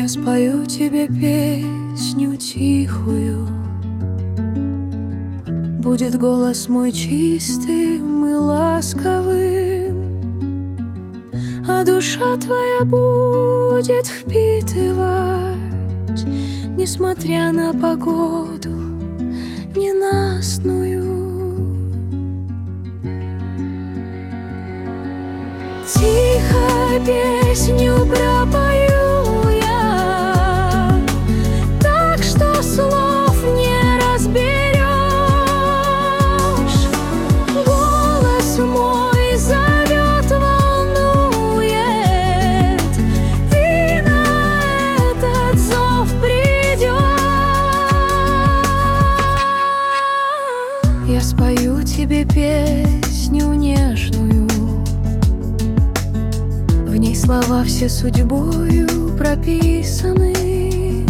Я спою тебе песню тихую, будет голос мой чистым и ласковым, а душа твоя будет впитывать, несмотря на погоду ненастную. Тихо песню пропою я, так что слов не разберешь. Голос мой зовет, волнует, ты на этот зов придешь. Я спою тебе песню нежную, в ней слова все судьбою прописаны,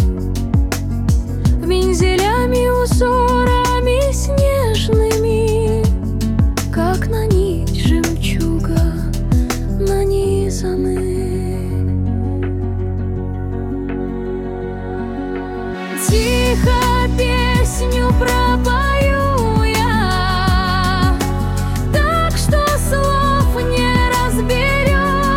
вензелями, узорами снежными, как на нить жемчуга нанизаны. Тихо песню пропою я, так что слов не разберешь.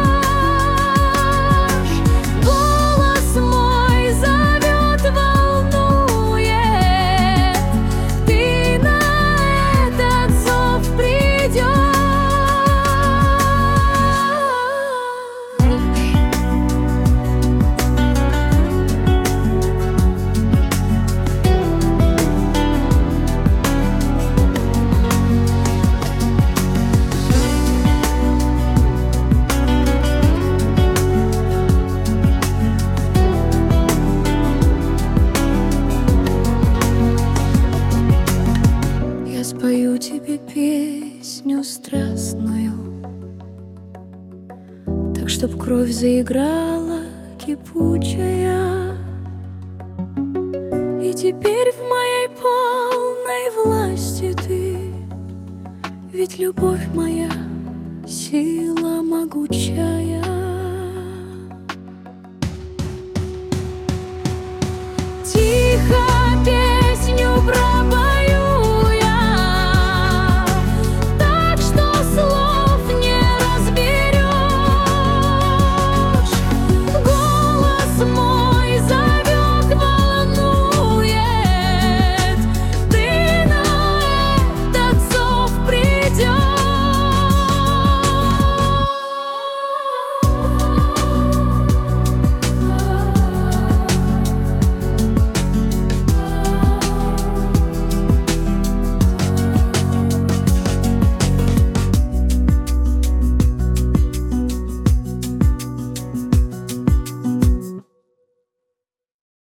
Спою тебе песню страстную, так чтоб кровь заиграла кипучая, и теперь в моей полной власти ты, ведь любовь моя сила могучая.